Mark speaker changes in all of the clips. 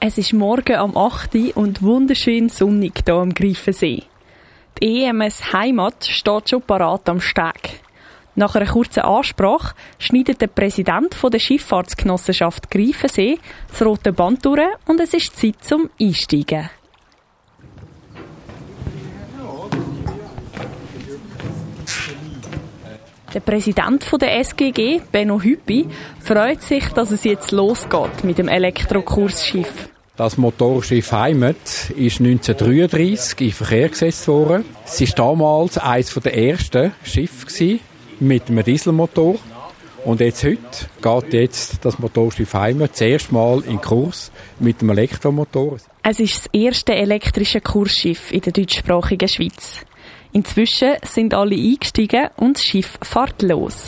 Speaker 1: Es ist morgen am 8. Uhr und wunderschön sonnig hier am Greifensee. Die EMS Heimat steht schon parat am Steg. Nach einer kurzen Ansprache schneidet der Präsident der Schifffahrtsgenossenschaft Greifensee das rote Band durch und es ist Zeit zum Einsteigen. Der Präsident der SGG, Benno Hüppi, freut sich, dass es jetzt losgeht mit dem Elektrokursschiff.
Speaker 2: Das Motorschiff Heimat ist 1933 in Verkehr gesetzt worden. Es war damals eines der ersten Schiffe mit einem Dieselmotor. Und heute geht das Motorschiff Heimat das erste Mal in Kurs mit dem Elektromotor.
Speaker 1: Es ist das erste elektrische Kursschiff in der deutschsprachigen Schweiz. Inzwischen sind alle eingestiegen und das Schiff fährt los.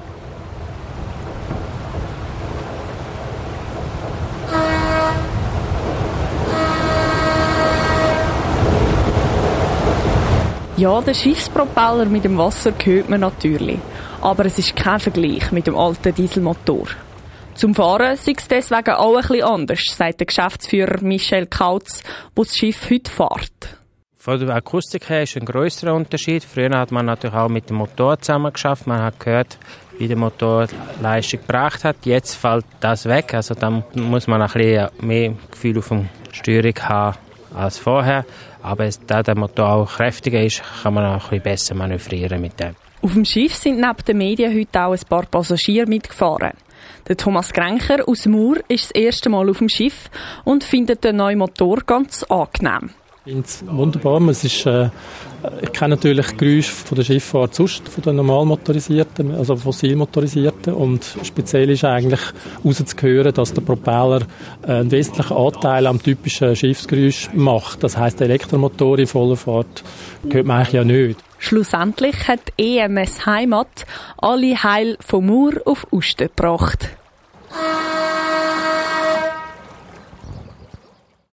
Speaker 1: Ja, den Schiffspropeller mit dem Wasser hört man natürlich. Aber es ist kein Vergleich mit dem alten Dieselmotor. Zum Fahren sei es deswegen auch ein bisschen anders, sagt der Geschäftsführer Michel Kautz, der das Schiff heute fährt.
Speaker 3: Von der Akustik her ist ein grösserer Unterschied. Früher hat man natürlich auch mit dem Motor zusammen geschafft. Man hat gehört, wie der Motor Leistung gebracht hat. Jetzt fällt das weg. Also da muss man ein bisschen mehr Gefühl auf der Steuerung haben als vorher. Aber da der Motor auch kräftiger ist, kann man auch ein bisschen besser manövrieren mit dem.
Speaker 1: Auf dem Schiff sind neben den Medien heute auch ein paar Passagiere mitgefahren. Der Thomas Grencher aus Mur ist das erste Mal auf dem Schiff und findet den neuen Motor ganz angenehm.
Speaker 4: Ich finde es wunderbar. Ich kenne natürlich Geräusche von der Schifffahrt sonst, von den normal motorisierten, also fossilmotorisierten. Und speziell ist eigentlich herauszuhören, dass der Propeller einen wesentlichen Anteil am typischen Schiffsgeräusch macht. Das heisst, der Elektromotor in voller Fahrt hört man eigentlich ja nicht.
Speaker 1: Schlussendlich hat EMS Heimat alle heil von Mur auf Uster gebracht.